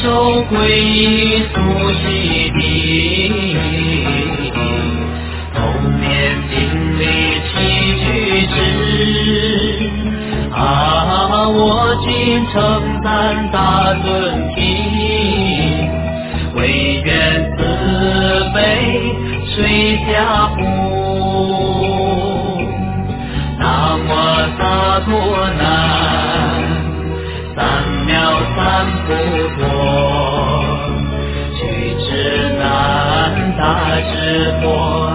受皈依苏悉地，头面顶礼起居之。我今承担大尊体，唯愿慈悲垂下普。南无萨陀南，三藐三菩提，具智难大智佛，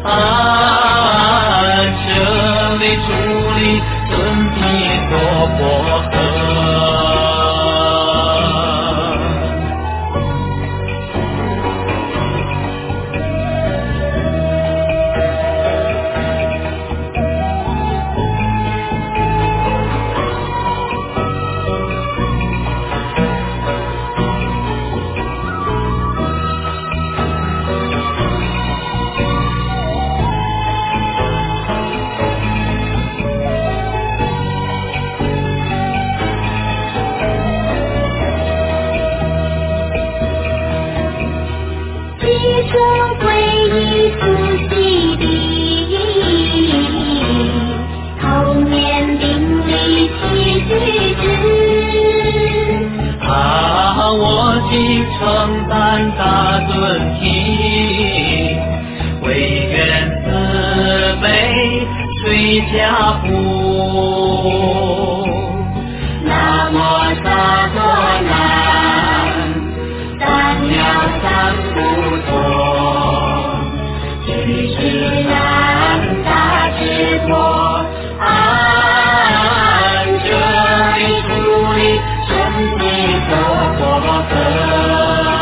舍利主力尊提娑婆诃。承担大尊体，唯愿慈悲垂下普。南无萨陀南，三藐三菩提，具智难大智佛，舍利主力尊提娑婆诃。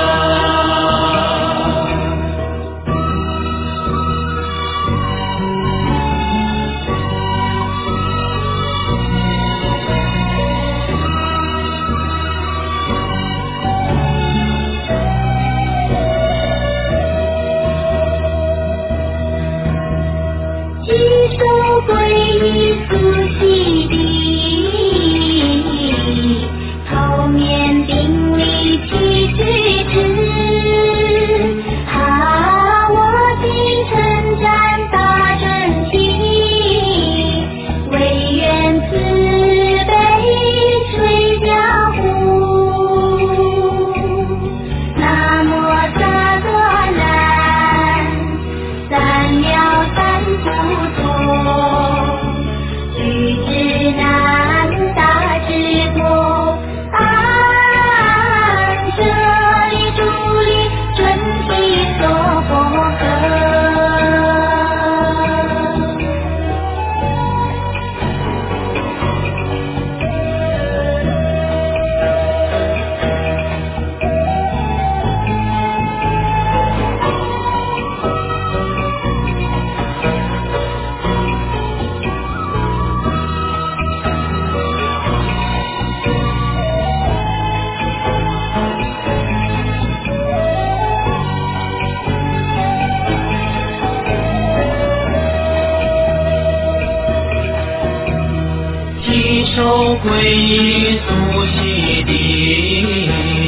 受皈依苏悉地，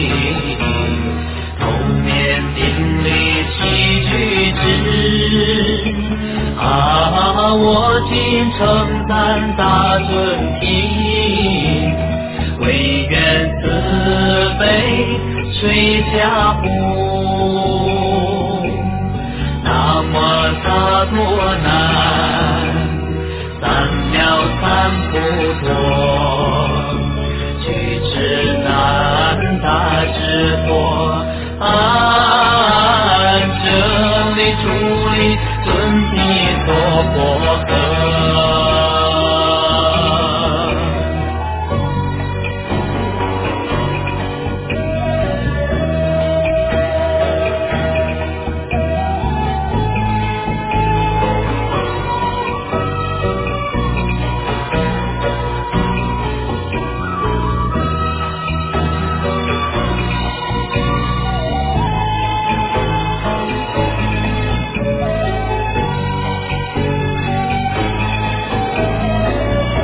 头面顶礼起居之。我今承担大尊体，唯愿慈悲垂下普。南无萨陀南，三藐三菩提，具智难大智佛，舍利主力尊提娑婆诃。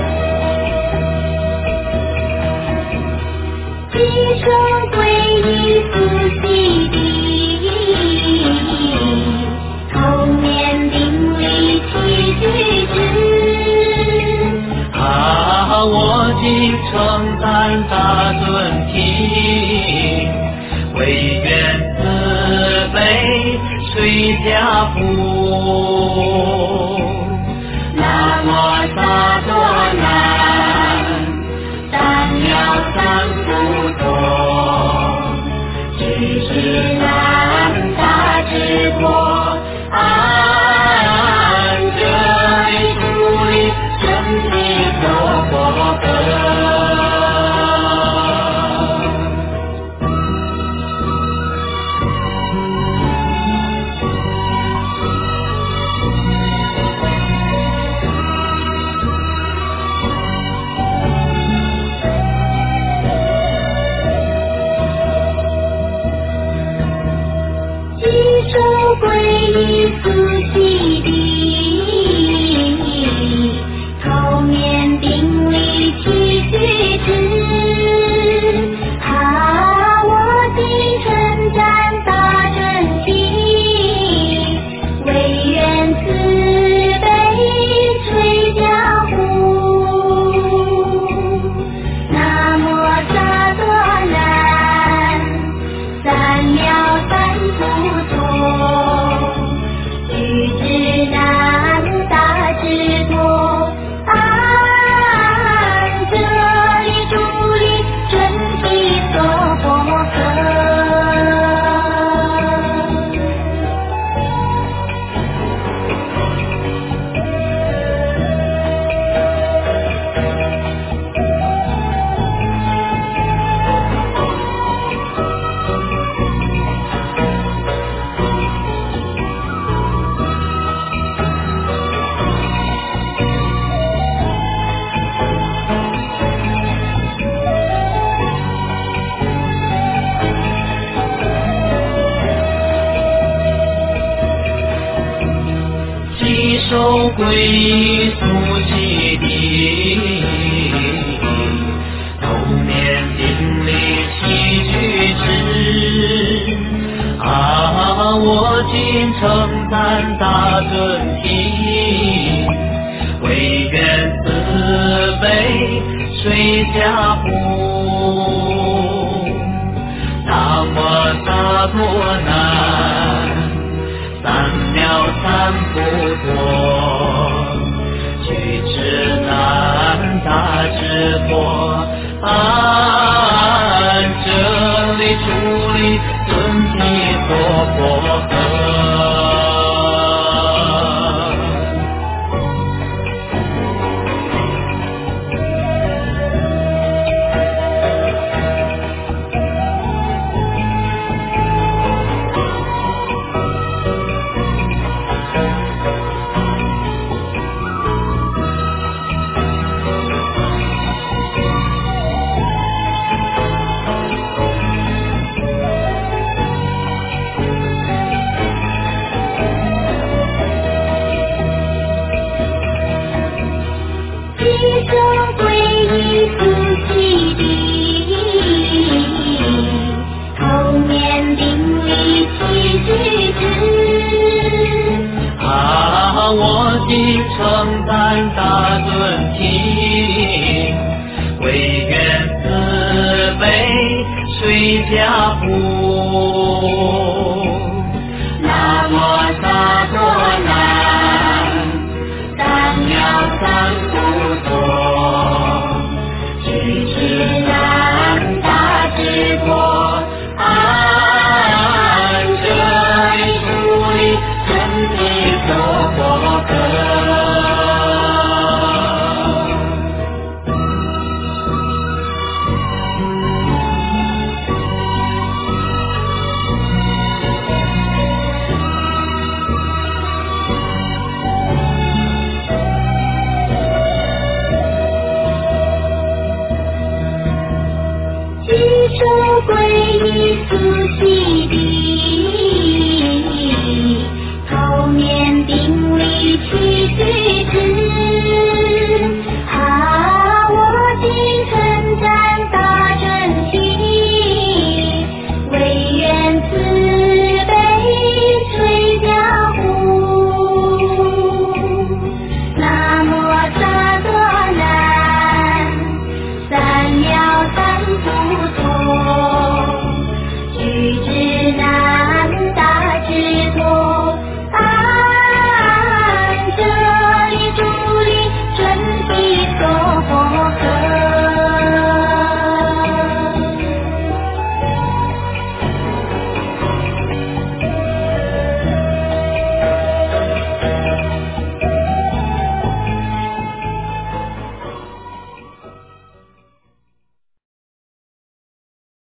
一生皈依依苏悉地，头面顶礼七句之。 我今承担大尊体，唯愿慈悲随家父。南无萨多南，三藐三菩提，具智难大智果，安这里处理身体所过客。 一手皈依苏悉地，头面顶礼七句之。我今承担大真谛，唯愿慈悲垂家父。南无萨多南，三藐三菩提，具智难大智果，安这里处理身体所过客。 稽首皈依苏悉地，头面顶礼七句之。我今承担大尊体，唯愿慈悲随家父。南无萨多南，三藐三菩提，具智难大智果，安这里处理尊体所过客。 一手皈依苏悉地，头面顶礼七句之。 我今承担大尊体，唯愿慈悲随家父。南无萨多南，三藐三菩提，具智难大智果，安这里处理身体所过客。 一手皈依苏悉地，